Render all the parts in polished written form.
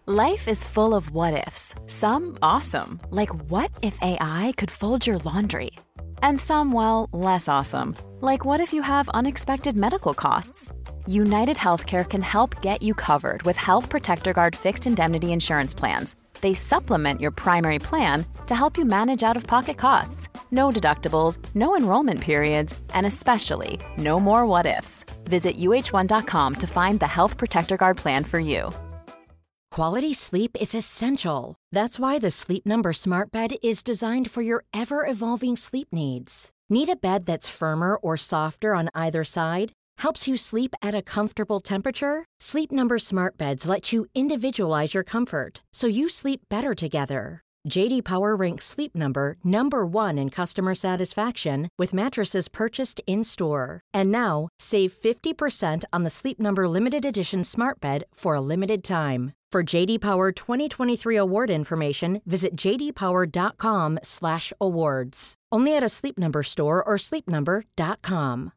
Life is full of what-ifs. Some awesome, like what if AI could fold your laundry? And some, well, less awesome, like what if you have unexpected medical costs? United Healthcare can help get you covered with Health Protector Guard fixed indemnity insurance plans. They supplement your primary plan to help you manage out-of-pocket costs. No deductibles, no enrollment periods, and especially no more what-ifs. Visit uh1.com to find the Health Protector Guard plan for you. Quality sleep is essential. That's why the Sleep Number Smart Bed is designed for your ever-evolving sleep needs. Need a bed that's firmer or softer on either side? Helps you sleep at a comfortable temperature? Sleep Number Smart Beds let you individualize your comfort so you sleep better together. J.D. Power ranks Sleep Number number 1 in customer satisfaction with mattresses purchased in-store. And now, save 50% on the Sleep Number Limited Edition Smart Bed for a limited time. For J.D. Power 2023 award information, visit jdpower.com/awards. Only at a Sleep Number store or sleepnumber.com.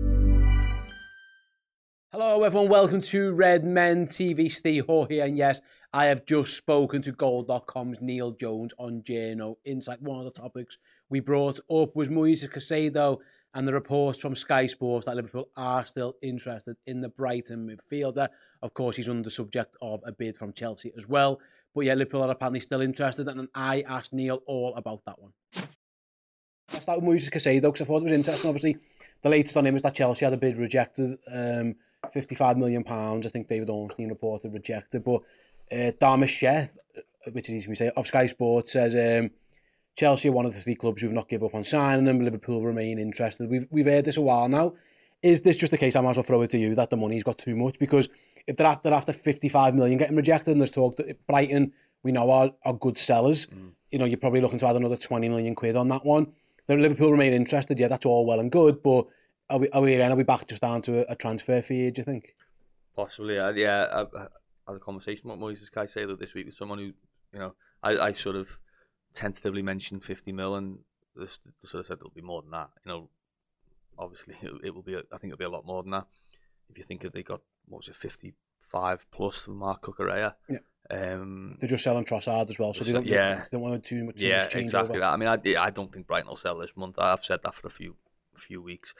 Hello everyone, welcome to Red Men TV. Steve Hoare here, and yes, I have just spoken to Goal.com's Neil Jones on Journo Insight. One of the topics we brought up was Moises Caicedo and the reports from Sky Sports that Liverpool are still interested in the Brighton midfielder. Of course, he's under the subject of a bid from Chelsea as well. But yeah, Liverpool are apparently still interested, and I asked Neil all about that one. Let's start with Moises Caicedo, because I thought it was interesting. Obviously, the latest on him is that Chelsea had a bid rejected, £55 million. I think David Ornstein reported rejected. But Dharmesh Sheth, which is easy to say, of Sky Sports, says Chelsea are one of the 3 clubs who've not given up on signing him. Liverpool remain interested. We've heard this a while now. Is this just a case, I might as well throw it to you, that the money's got too much? Because if they're after 55 million getting rejected, and there's talk that Brighton, we know, are good sellers, you know, you're probably looking to add another 20 million quid on that one. The Liverpool remain interested, yeah, that's all well and good, but are we back just down to a transfer fee, do you think? Possibly, yeah. I had a conversation with Moises Caicedo this week with someone who, you know, I sort of tentatively mentioned 50 mil, and they sort of said it'll be more than that. You know, obviously it will be. I think it'll be a lot more than that. If you think they got, what was it, 55 plus from Mark Cucurella. Yeah. They're just selling Trossard as well, so they don't want to do too much change exactly over. That. I mean, I don't think Brighton will sell this month. I've said that for a few weeks.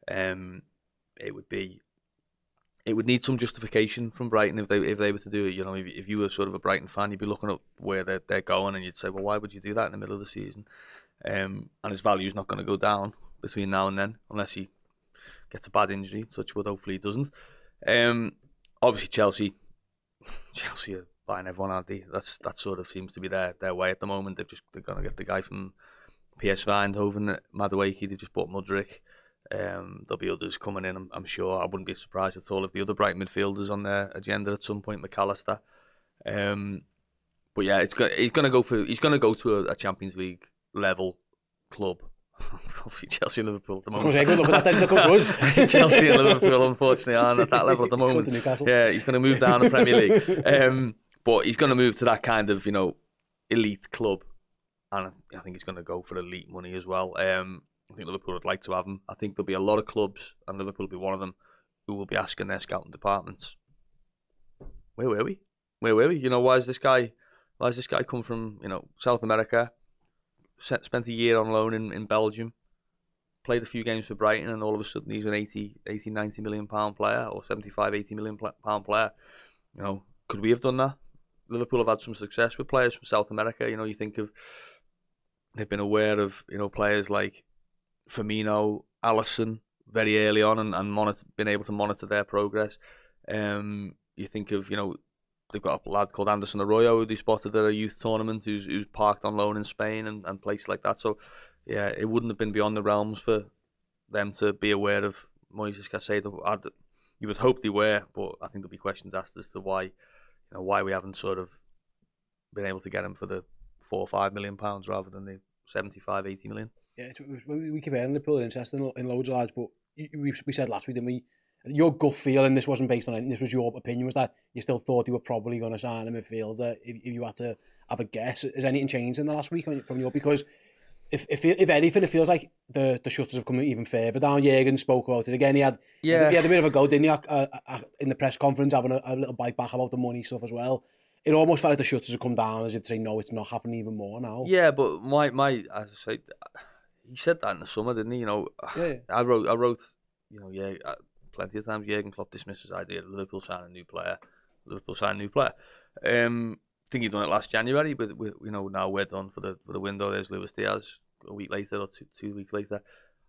It would need some justification from Brighton if they were to do it. You know, if you were sort of a Brighton fan, you'd be looking at where they're going, and you'd say, well, why would you do that in the middle of the season? And his value's not going to go down between now and then, unless he gets a bad injury. Touch wood, hopefully he doesn't. Obviously Chelsea are buying everyone, aren't they? That sort of seems to be their way at the moment. They're going to get the guy from PSV Eindhoven, Madueke. They just bought Mudryk. There'll be others coming in, I'm sure. I wouldn't be surprised at all if the other Brighton midfielders on their agenda at some point, McAllister. But yeah, he's going to go to a Champions League level club. Obviously Chelsea and Liverpool at the moment. Chelsea and Liverpool unfortunately aren't at that level at the moment. Yeah, he's going to move down the Premier League. But he's going to move to that kind of, you know, elite club, and I think he's going to go for elite money as well. I think Liverpool would like to have him. I think there'll be a lot of clubs, and Liverpool will be one of them, who will be asking their scouting departments, where were we? You know, why has this guy come from, you know, South America, spent a year on loan in Belgium, played a few games for Brighton, and all of a sudden he's an 90 million pound player, or 75, 80 million pound player. You know, could we have done that? Liverpool have had some success with players from South America. You know, you think of, they've been aware of, you know, players like Firmino, Alisson very early on, and been able to monitor their progress. You think of, you know, they've got a lad called Anderson Arroyo who they spotted at a youth tournament who's parked on loan in Spain and places like that. So yeah, it wouldn't have been beyond the realms for them to be aware of Moises Caicedo. You would hope they were, but I think there'll be questions asked as to why we haven't sort of been able to get him for the £4 or £5 million rather than the 75, 80 million. Yeah, we keep hearing Liverpool interested in loads of lads, but we said last week, didn't we? Your gut feeling, this wasn't based on anything, this was your opinion, was that you still thought they were probably going to sign a midfielder if you had to have a guess. Has anything changed in the last week from your? Because if anything, it feels like the shutters have come even further down. Jürgen spoke about it again. He had a bit of a go, didn't he, in the press conference, having a little bite back about the money stuff as well. it almost felt like the shutters had come down as if to say, no, it's not happening even more now. Yeah, but as I say, he said that in the summer, didn't he? You know, yeah. I wrote, you know, plenty of times Jurgen Klopp dismissed his idea of Liverpool signing a new player. I think he'd done it last January, but you know, now we're done for the window. There's Luis Diaz a week later or two weeks later.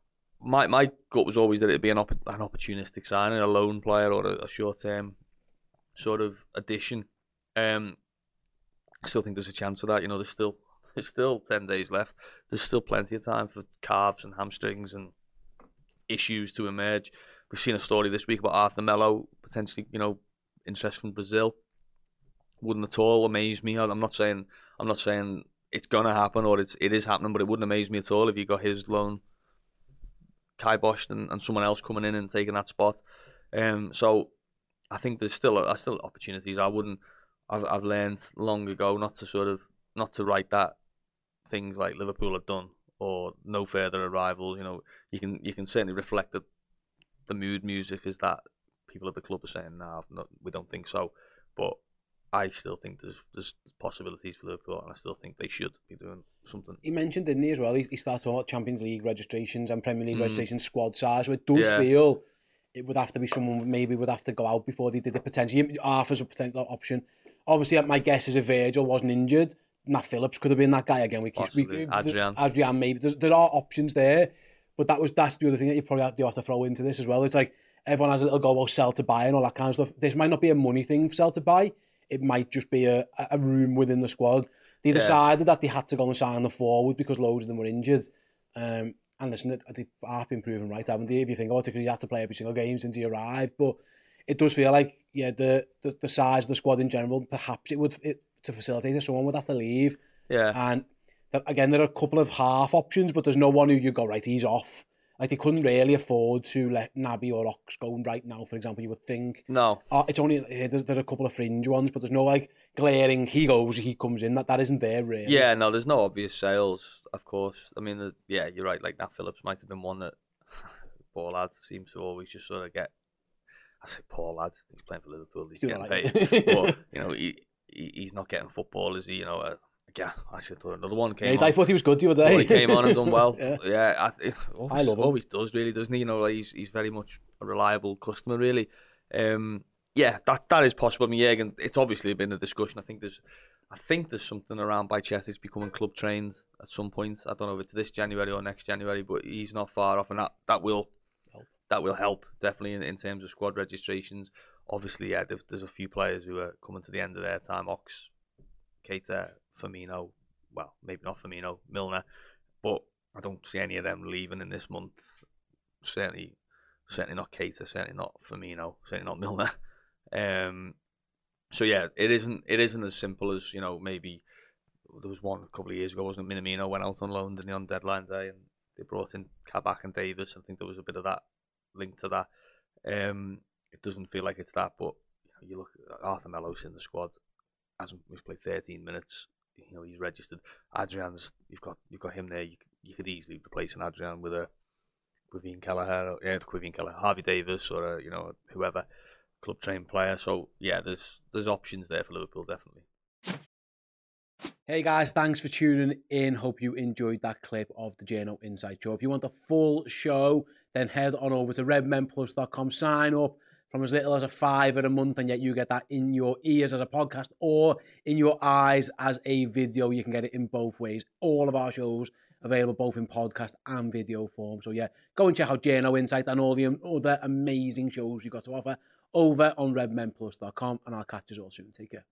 My gut was always that it'd be an opportunistic signing, a loan player or a short-term sort of addition. I still think there's a chance of that. You know, there's still 10 days left. There's still plenty of time for calves and hamstrings and issues to emerge. We've seen a story this week about Arthur Melo, potentially, you know, interest from Brazil. Wouldn't at all amaze me. I'm not saying it's gonna happen or it is happening, but it wouldn't amaze me at all if you got his loan kiboshed and someone else coming in and taking that spot. So I think there's still opportunities. I've learned long ago not to write that things like Liverpool are done or no further arrival. You know, you can certainly reflect that the mood music is that people at the club are saying, no, we don't think so. But I still think there's possibilities for Liverpool, and I still think they should be doing something. He mentioned, didn't he, as well? He started talking about Champions League registrations and Premier League registrations, squad size. So it does feel it would have to be someone maybe would have to go out before they did it potentially. Arthur's a potential option. Obviously, my guess is if Virgil wasn't injured, Nat Phillips could have been that guy again. Adrian, maybe. There are options there, but that's the other thing that you probably have to throw into this as well. It's like everyone has a little go about sell to buy and all that kind of stuff. This might not be a money thing for sell to buy. It might just be a room within the squad. They decided that they had to go and sign the forward because loads of them were injured. And listen, they have been proven right, haven't they? If you think about it, because he had to play every single game since he arrived. But it does feel like, the size of the squad in general, perhaps to facilitate it, someone would have to leave. Yeah. And again, there are a couple of half options, but there's no one who you go, right, he's off. Like, they couldn't really afford to let Naby or Ox go right now, for example, you would think. No. It's only, there are a couple of fringe ones, but there's no, like, glaring, he goes, he comes in. That isn't there, really. Yeah, no, there's no obvious sales, of course. I mean, you're right, like, Nat Phillips might have been one that poor lad seems to always just sort of get, I say poor lad, he's playing for Liverpool, he's getting paid. But, you know, he's not getting football, is he? You know, yeah, I should have another one came on. I thought he was good the other day. He came on and done well. I love him. Always does, really, doesn't he? You know, like he's very much a reliable customer, really. That is possible. I mean, Jurgen, it's obviously been a discussion. I think there's something around Bajcetic becoming club trained at some point. I don't know if it's this January or next January, but he's not far off, and that will help definitely in terms of squad registrations. Obviously, there's a few players who are coming to the end of their time. Ox, Keita, Firmino, well, maybe not Firmino, Milner, but I don't see any of them leaving in this month. Certainly not Keita, certainly not Firmino, certainly not Milner. So yeah, it isn't as simple as, you know, maybe there was one a couple of years ago, wasn't it? Minamino went out on loan, didn't he, on deadline day, and they brought in Kabak and Davis. I think there was a bit of that link to that. It doesn't feel like it's that, but you look at Arthur Melo's in the squad. He's played 13 minutes. You know, he's registered. Adrian's, you've got him there. You could easily replace an Adrian with a Quivine Kelleher, Harvey Davis, or whoever, club trained player. So yeah, there's options there for Liverpool, definitely. Hey guys, thanks for tuning in. Hope you enjoyed that clip of the JNO Inside Show. If you want the full show, then head on over to redmenplus.com. Sign up from as little as $5 a month, and yet you get that in your ears as a podcast or in your eyes as a video. You can get it in both ways. All of our shows available both in podcast and video form. So yeah, go and check out JNO Insight and all the other amazing shows we've got to offer over on redmenplus.com, and I'll catch you all soon. Take care.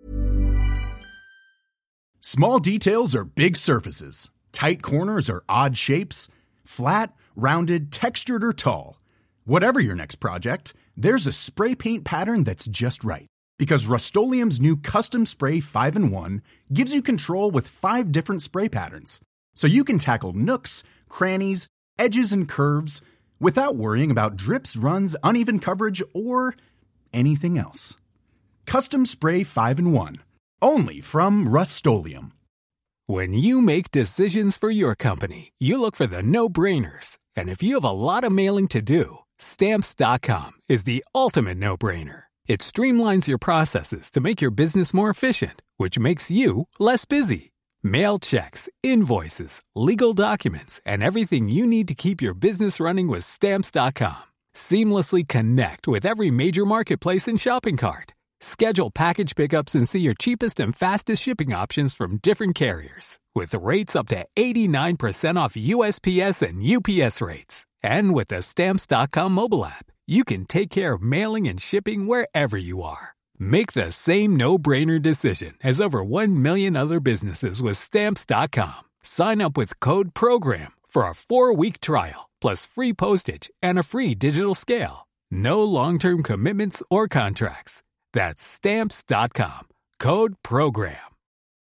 Small details are big surfaces. Tight corners are odd shapes. Flat, rounded, textured, or tall. Whatever your next project, there's a spray paint pattern that's just right. Because Rust-Oleum's new Custom Spray 5-in-1 gives you control with 5 different spray patterns. So you can tackle nooks, crannies, edges, and curves without worrying about drips, runs, uneven coverage, or anything else. Custom Spray 5-in-1. Only from Rust-Oleum. When you make decisions for your company, you look for the no-brainers. And if you have a lot of mailing to do, Stamps.com is the ultimate no-brainer. It streamlines your processes to make your business more efficient, which makes you less busy. Mail checks, invoices, legal documents, and everything you need to keep your business running with Stamps.com. Seamlessly connect with every major marketplace and shopping cart. Schedule package pickups and see your cheapest and fastest shipping options from different carriers, with rates up to 89% off USPS and UPS rates. And with the Stamps.com mobile app, you can take care of mailing and shipping wherever you are. Make the same no-brainer decision as over 1 million other businesses with Stamps.com. Sign up with code PROGRAM for a 4-week trial, plus free postage and a free digital scale. No long-term commitments or contracts. That's Stamps.com. Code PROGRAM.